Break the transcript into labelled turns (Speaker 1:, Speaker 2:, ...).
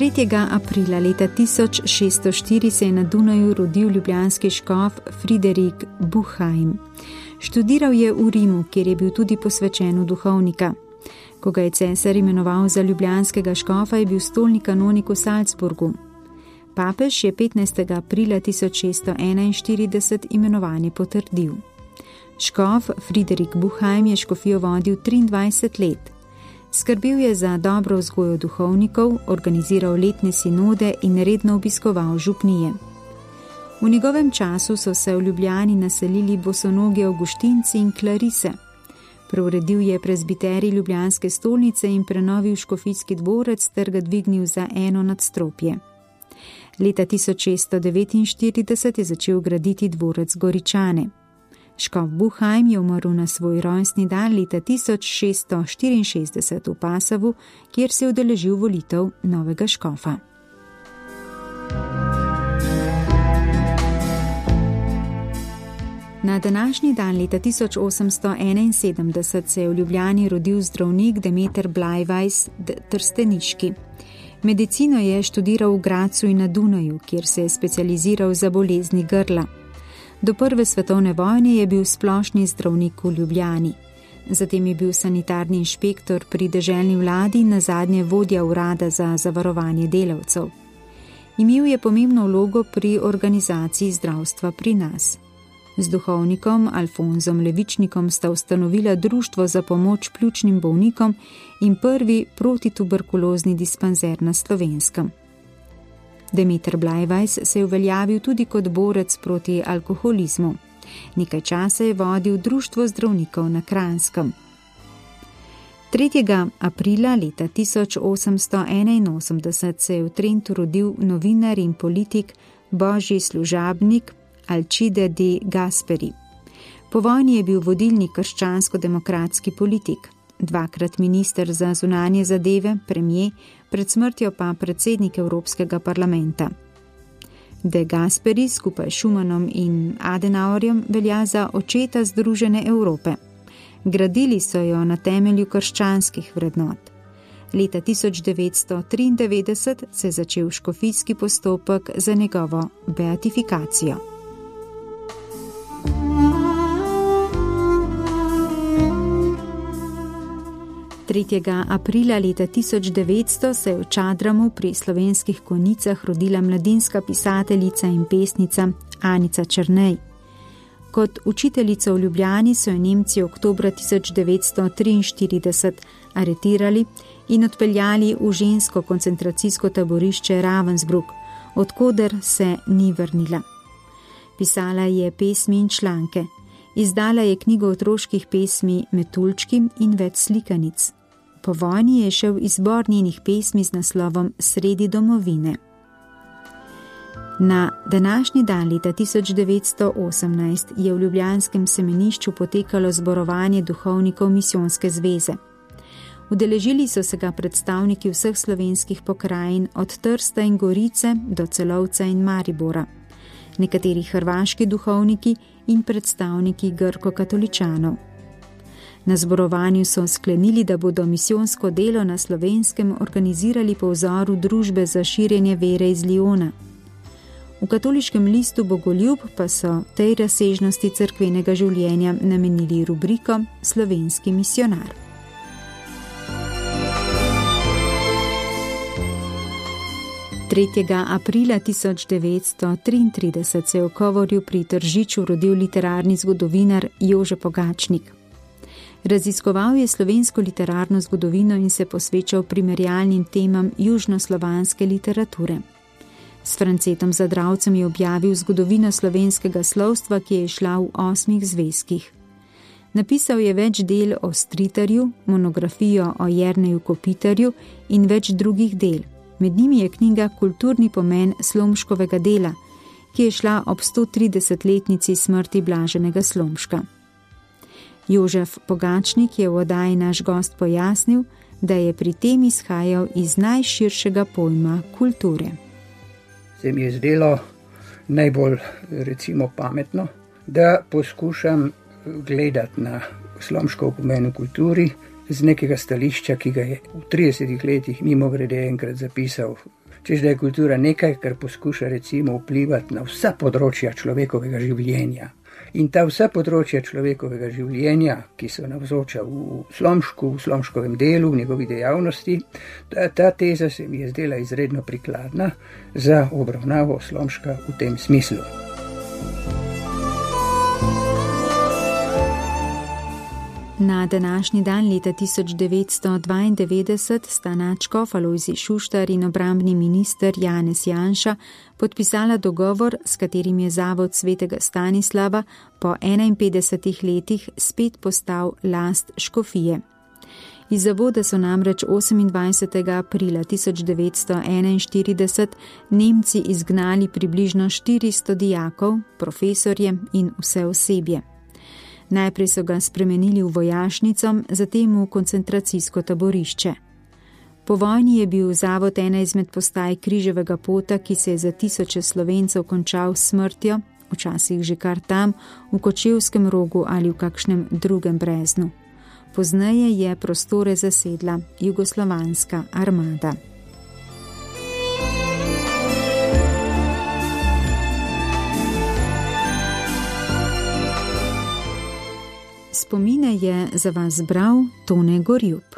Speaker 1: 3. aprila leta 1604 se je na Dunaju rodil ljubljanski škof Friderik Buchheim. Študiral je v Rimu, kjer je bil tudi posvečen v duhovnika. Ko ga je cesar imenoval za ljubljanskega škofa, je bil stolni kanonik v Salzburgu. Papež je 15. aprila 1641 imenovanje potrdil. Škof Friderik Buchheim je škofijo vodil 23 let. Skrbel je za dobro vzgojo duhovnikov, organiziral letne sinode in redno obiskoval župnije. V njegovem času so se v Ljubljani naselili bosonogi avguštinci in klarise. Preuredil je prezbiterij ljubljanske stolnice in prenovil škofijski dvorec ter ga dvignil za eno nadstropje. Leta 1649 je začel graditi dvorec Goričane. Škof Buchheim je umrl na svoj rojstni dan leta 1664 v Pasavu, kjer se je udeležil volitev novega škofa. Na današnji dan leta 1871 se je v Ljubljani rodil zdravnik Demeter Bleiweiss Trsteniški. Medicino je študiral v Grazu in na Dunaju, kjer se je specializiral za bolezni grla. Do prve svetovne vojne je bil splošni zdravnik v Ljubljani. Zatem je bil sanitarni inšpektor pri deželni vladi in nazadnje vodja urada za zavarovanje delavcev. Imel je pomembno vlogo pri organizaciji zdravstva pri nas. Z duhovnikom Alfonzom Levičnikom sta ustanovila društvo za pomoč pljučnim bolnikom in prvi protituberkulozni dispanzer na Slovenskem. Demeter Bleiweiss se je uveljavil tudi kot borec proti alkoholizmu. Nekaj časa je vodil društvo zdravnikov na Kranjskem. 3. aprila leta 1881 se je v Trentu rodil novinar in politik, božji služabnik Alcide de Gasperi. Po vojni je bil vodilni krščansko-demokratski politik, dvakrat minister za zunanje zadeve, premier, pred smrtjo pa predsednik Evropskega parlamenta. De Gasperi skupaj s Schumannom in Adenauerjem velja za očeta Združene Evrope. Gradili so jo na temelju krščanskih vrednot. Leta 1993 se je začel škofijski postopek za njegovo beatifikacijo. 3. aprila leta 1900 se je v Čadramu pri Slovenskih Konjicah rodila mladinska pisateljica in pesnica Anica Črnej. Kot učiteljica v Ljubljani so jo Nemci oktobra 1943 aretirali in odpeljali v žensko koncentracijsko taborišče Ravensbrück, odkoder se ni vrnila. Pisala je pesmi in članke. Izdala je knjigo otroških pesmi Metuljčki in več slikanic. Po vojni je šel izbor njenih pesmi z naslovom Sredi domovine. Na današnji dan leta 1918 je v ljubljanskem semenišču potekalo zborovanje duhovnikov misijonske zveze. Udeležili so se ga predstavniki vseh slovenskih pokrajin od Trsta in Gorice do Celovca in Maribora, nekateri hrvaški duhovniki in predstavniki grko-katoličanov. Na zborovanju so sklenili, da bodo misijonsko delo na Slovenskem organizirali po vzoru Družbe za širjenje vere iz Liona. V katoliškem listu Bogoljub pa so tej razsežnosti cerkvenega življenja namenili rubriko Slovenski misionar. Aprila 1933 se je v Kovorju pri Tržiču rodil literarni zgodovinar Jože Pogačnik. Raziskoval je slovensko literarno zgodovino in se posvečal primerjalnim temam južnoslovanske literature. S Francetom Zadravcem je objavil zgodovino slovenskega slovstva, ki je šla v 8 zvezkih. Napisal je več del o Stritarju, monografijo o Jerneju Kopitarju in več drugih del. Med njimi je knjiga Kulturni pomen Slomškovega dela, ki je šla ob 130-letnici smrti Blaženega Slomška. Jožef Pogačnik je v oddaji Naš gost pojasnil, da je pri tem izhajal iz najširšega pojma kulture.
Speaker 2: Se mi je zdelo najbolj pametno, da poskušam gledati na Slomškov pomen v kulturi z nekega stališča, ki ga je v 30 letih mimogrede enkrat zapisal Češ da je kultura nekaj, kar poskuša recimo vplivati na vsa področja človekovega življenja. In ta vsa področja človekovega življenja, ki so navzoča v Slomšku, v Slomškovem delu, v njegovi dejavnosti, ta teza se mi je zdela izredno prikladna za obravnavo Slomška v tem smislu.
Speaker 1: Na današnji dan leta 1992 sta nadškof Alojzij Šuštar in obrambni minister Janez Janša podpisala dogovor, s katerim je Zavod svetega Stanislava po 51 letih spet postal last škofije. Iz zavoda so namreč 28. aprila 1941 Nemci izgnali približno 400 dijakov, profesorje in vse osebje. Najprej so ga spremenili v vojašnico, zatem v koncentracijsko taborišče. Po vojni je bil zavod ena izmed postaj križevega pota, ki se je za tisoče Slovencev končal s smrtjo, včasih že kar tam, v Kočevskem Rogu ali v kakšnem drugem breznu. Pozneje je prostore zasedla jugoslovanska armada. Spomine je za vas bral Tone Gorjup.